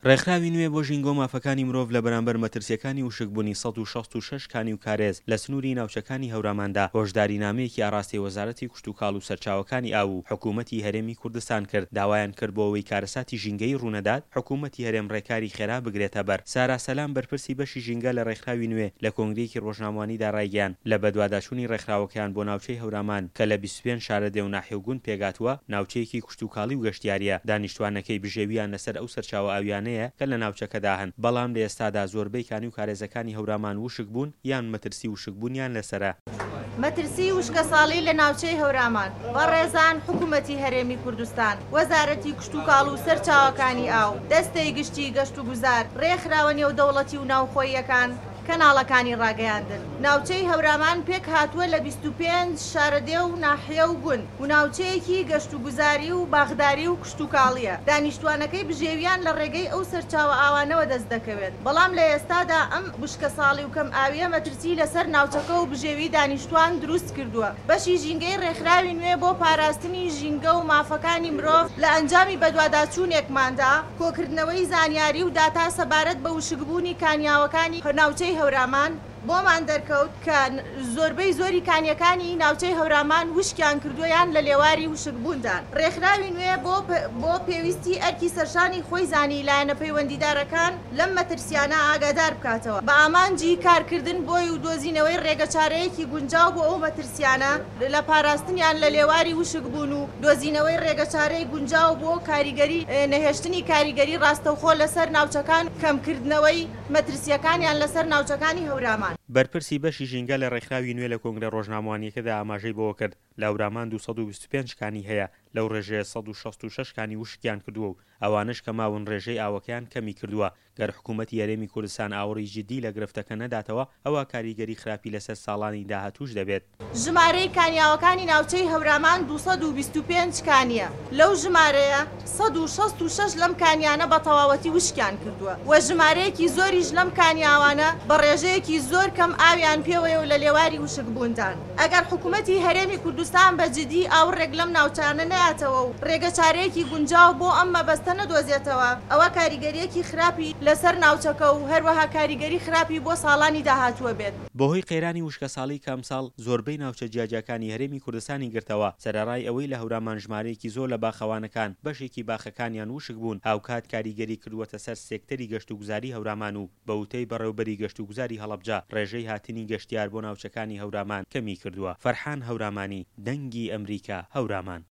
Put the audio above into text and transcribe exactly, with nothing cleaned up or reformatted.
ڕێکخراوی نوێ بۆ ژینگە و مافەکانی مرۆڤ لە بەرامبەر مەترسیەکانی وشکبوونی سەد و شەست و شەش کانی و کارێز لە سنووری ناوچەکانی هەوراماندا هۆشدارینامەیەکی ئاڕاستی وەزارەتی کشتوکاڵ و سەرچاوەکانی ئاو و حکوومەتی هەرێمی کوردستان کرد. داوایان کرد بۆ ئەوەی کارەساتی ژینگەی ڕوونەدات حکوومەتی هەرێم ڕێکاری خێرا بگرێتە بەر. سارا سەلام بەرپرسی بەشی ژینگە لە ڕێکخراوی نوێ لە کۆنگرەیەکی ڕۆژنامەوانیدا ڕایگەیاند لە بەدواداچوونی ڕێکخراوەکەیان بۆ ناوچەی هەورامان کە لە بیست و پێنج شارەدێ و ناحیەوگوون پێگاتووە ناوچەیەکی کشتوکاڵی و گەشتیاریە. دانیشتوانەکەی بژێویان لەسەر ئەو سەرچاوە ئاویانەیە کە لە ناوچەکەدا هەن، بەڵام لە ئێستادا زۆربەی کانی و کارێزەکانی هەورامان وشک بوون یان مەترسی وشک بوونیان لەسرە. مەترسی وشکە ساڵی لە ناوچەی هەورامان بەڕێزان حکوومەتی هەرێمی کوردستان، وەزارەتی کشتوکاڵ و سەرچاوەکانی ئاو، دەستەی گشتی گەشت و گوزار، ڕێکخراوە نێودەوڵەتی و ناوخۆییەکان کەناڵەکانی ڕاگەیاندن. ناوچەی هەورامان پێک هاتووە لە بیست و پێنج شارەدێ و ناحیە و گوند و ناوچەیەکی گەشت و گوزاری و باخداری و کشتوکاڵیە. دانیشتوانەکەی بژێویان لە ڕێگەی ئەو سەرچاوە ئاوانەوە دەست دەکەوێت، بەڵام لە ئێستادا ئەم وشکە ساڵی و کەم ئاویە مەترسی لەسەر ناوچەکە و بژێوی دانیشتوان دروست کردووە. بەشی ژینگەی ڕێکخراوی نوێ بۆ پاراستنی ژینگە و مافەکانی مرۆڤ لە ئەنجامی بەدواداچوونێکماندا کۆکردنەوەی زانیاری و داتا سەبارەت بە وشکبوونی کانیاوەکانی ناوچەی هەورامان بۆمان دەرکەوت کە زۆربەی زۆری کانیەکانی ناوچەی هەورامان وشکیان کردویان لە لێواری وشکبووندان. ڕێکخراوی نوێ بۆ پێویستی ئەرکی سەرشانی خۆی زانی لایەنە پەیوەندیدارەکان لەم مەترسیانە ئاگادار بکاتەوە بە ئامانجی کارکردن بۆی و دۆزینەوەی ڕێگەچارەیەکی گونجاو بۆ ئەو مەترسیانە لە پاراستنیان لە لێواری وشکبوون و دۆزینەوەی ڕێگەچارەی گونجاو بۆ کاریگەری نەهێشتنی کاریگەری ڕاستەوخۆ لەسەر ناوچەکان کەمکردنەوەی مەترسیەکانیان لەسەر ناوچەکانی هەورامان. بەرپرسی بەشی ژینگە لە ڕێکخراوی نوێ لە کۆنگرە ڕۆژنامەوانیەکەدا ئاماژەی بۆ کرد لە هەورامان دووسەد و بیست و پێنج کانی هەیە، لەو ڕێژەیە سەد و شەست و شەش کانی وشکیان کردووە و ئەوانش کە ماون ڕێژەی ئاوەکەیان کەمی کردووە. گەر حکوومەتی هەرێمی کوردستان ئاوەڕی جدی لە گرفتەکە نەداتەوە ئەوە کاریگەری خراپی لەسەر ساڵانی داهاتووش دەبێت. ژمارەی کانیاوەکانی ناوچەی هەورامان دووسەد و بیست و پێنج کانیە، لەو ژمارەیە سەد و شەست و شەش لەم کانیانە بە تەواوەتی وشکیان کردووە و ژمارەیەکی زۆریش لەم کانیاوانە بە ڕێژەیەکی زۆر کەم ئاویان پێوەیە و لە لێواری وشکبووندان. ئەگەر حکوومەتی هەرێمی کوردستان بە جدی ئاوڕێک لەم ناوچانە نەیاتەوە و ڕێگەچارەیەکی گونجاو بۆ ئەم مەبەستە نەدۆزێتەوە، ئەوە کاریگەریەکی خراپی لەسەر ناوچەکە و هەروەها کاریگەری خراپی بۆ ساڵانی داهاتووە بێت. بەهۆی قەیرانی وشکە ساڵی کام ساڵ زۆربەی ناوچە جیاجەکانی هەرێمی کوردستانی گرتەوە، سەرەڕای ئەوەی لە هەورامان ژمارەیەکی زۆر لە باخەوانەکان بەشێکی باخەکانیان وشک بوون، هاوکات کاریگەری کردووەتە سەر سێکتەری گەشت و گوزاری هەورامان و بە وتەی بەڕێوەبەری گەشت و گوزاری هەڵەبجە ڕێژەی هاتنی گەشتیار بۆ ناوچەکانی هەورامان کەمی کردووە. فەرحان هەورامانی، دەنگی ئەمریکا، هەورامان.